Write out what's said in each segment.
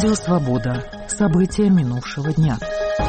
Радио «Свобода». События минувшего дня.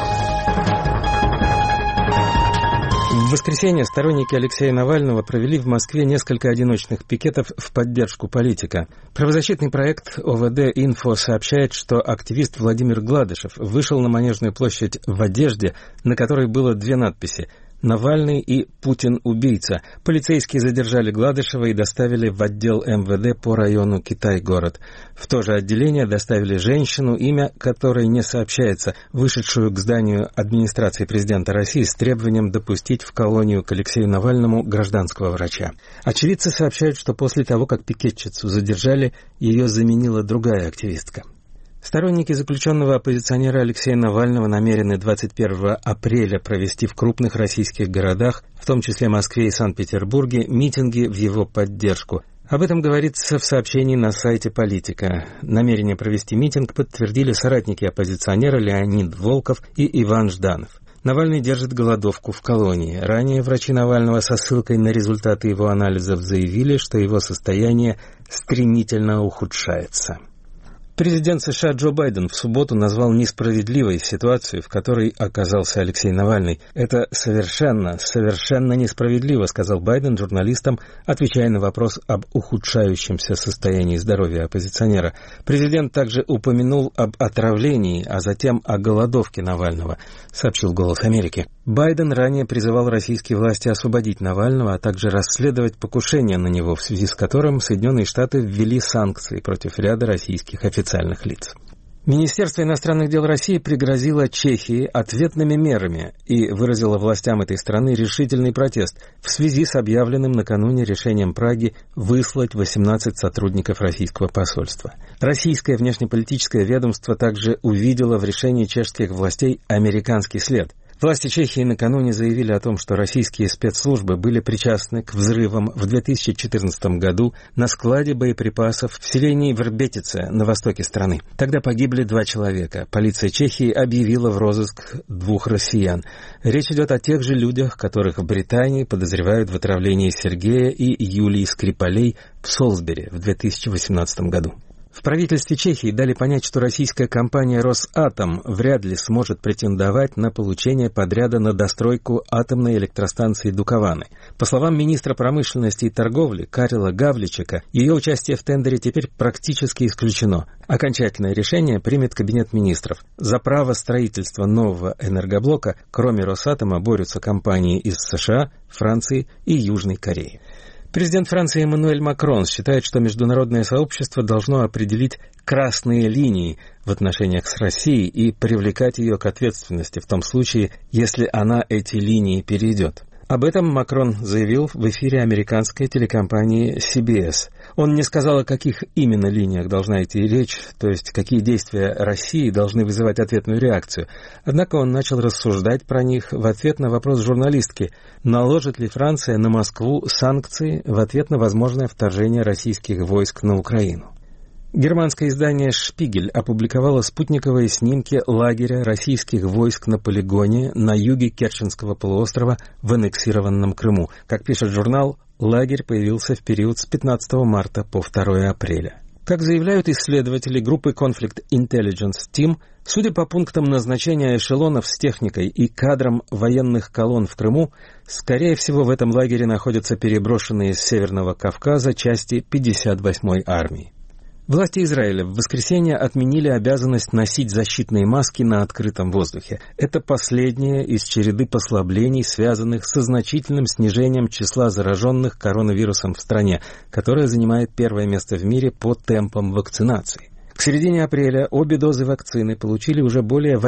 В воскресенье сторонники Алексея Навального провели в Москве несколько одиночных пикетов в поддержку политика. Правозащитный проект ОВД-Инфо сообщает, что активист Владимир Гладышев вышел на Манежную площадь в одежде, на которой было две надписи: «Навальный» и «Путин убийца». Полицейские задержали Гладышева и доставили в отдел МВД по району Китай-город. В то же отделение доставили женщину, имя которой не сообщается, вышедшую к зданию администрации президента России с требованием допустить в колонию к Алексею Навальному гражданского врача. Очевидцы сообщают, что после того, как пикетчицу задержали, ее заменила другая активистка. Сторонники заключенного оппозиционера Алексея Навального намерены 21 апреля провести в крупных российских городах, в том числе Москве и Санкт-Петербурге, митинги в его поддержку. Об этом говорится в сообщении на сайте «Политика». Намерение провести митинг подтвердили соратники оппозиционера Леонид Волков и Иван Жданов. Навальный держит голодовку в колонии. Ранее врачи Навального со ссылкой на результаты его анализов заявили, что его состояние стремительно ухудшается. Президент США Джо Байден в субботу назвал несправедливой ситуацию, в которой оказался Алексей Навальный. «Это совершенно несправедливо», — сказал Байден журналистам, отвечая на вопрос об ухудшающемся состоянии здоровья оппозиционера. Президент также упомянул об отравлении, а затем о голодовке Навального, сообщил «Голос Америки». Байден ранее призывал российские власти освободить Навального, а также расследовать покушение на него, в связи с которым Соединенные Штаты ввели санкции против ряда российских официальных лиц. Министерство иностранных дел России пригрозило Чехии ответными мерами и выразило властям этой страны решительный протест в связи с объявленным накануне решением Праги выслать 18 сотрудников российского посольства. Российское внешнеполитическое ведомство также увидело в решении чешских властей американский след. Власти Чехии накануне заявили о том, что российские спецслужбы были причастны к взрывам в 2014 году на складе боеприпасов в селении Вербетице на востоке страны. Тогда погибли 2 человека. Полиция Чехии объявила в розыск 2 россиян. Речь идет о тех же людях, которых в Британии подозревают в отравлении Сергея и Юлии Скрипалей в Солсбери в 2018 году. В правительстве Чехии дали понять, что российская компания «Росатом» вряд ли сможет претендовать на получение подряда на достройку атомной электростанции Дукованы. По словам министра промышленности и торговли Карела Гавличека, ее участие в тендере теперь практически исключено. Окончательное решение примет Кабинет министров. За право строительства нового энергоблока, кроме «Росатома», борются компании из США, Франции и Южной Кореи. Президент Франции Эммануэль Макрон считает, что международное сообщество должно определить красные линии в отношениях с Россией и привлекать ее к ответственности в том случае, если она эти линии перейдет. Об этом Макрон заявил в эфире американской телекомпании CBS. Он не сказал, о каких именно линиях должна идти речь, то есть какие действия России должны вызывать ответную реакцию. Однако он начал рассуждать про них в ответ на вопрос журналистки, наложит ли Франция на Москву санкции в ответ на возможное вторжение российских войск на Украину. Германское издание «Шпигель» опубликовало спутниковые снимки лагеря российских войск на полигоне на юге Керченского полуострова в аннексированном Крыму. Как пишет журнал, лагерь появился в период с 15 марта по 2 апреля. Как заявляют исследователи группы Conflict Intelligence Team, судя по пунктам назначения эшелонов с техникой и кадрам военных колонн в Крыму, скорее всего в этом лагере находятся переброшенные с Северного Кавказа части 58-й армии. Власти Израиля в воскресенье отменили обязанность носить защитные маски на открытом воздухе. Это последнее из череды послаблений, связанных со значительным снижением числа зараженных коронавирусом в стране, которая занимает первое место в мире по темпам вакцинации. К середине апреля обе дозы вакцины получили уже более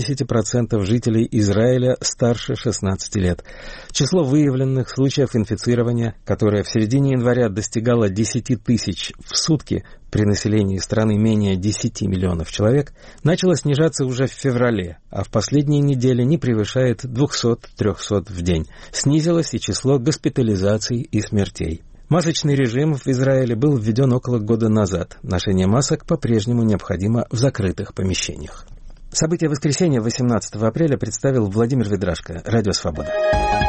80% жителей Израиля старше 16 лет. Число выявленных случаев инфицирования, которое в середине января достигало 10 тысяч в сутки при населении страны менее 10 миллионов человек, начало снижаться уже в феврале, а в последние недели не превышает 200-300 в день. Снизилось и число госпитализаций и смертей. Масочный режим в Израиле был введен около года назад. Ношение масок по-прежнему необходимо в закрытых помещениях. События воскресенья 18 апреля представил Владимир Ведрашко, Радио «Свобода».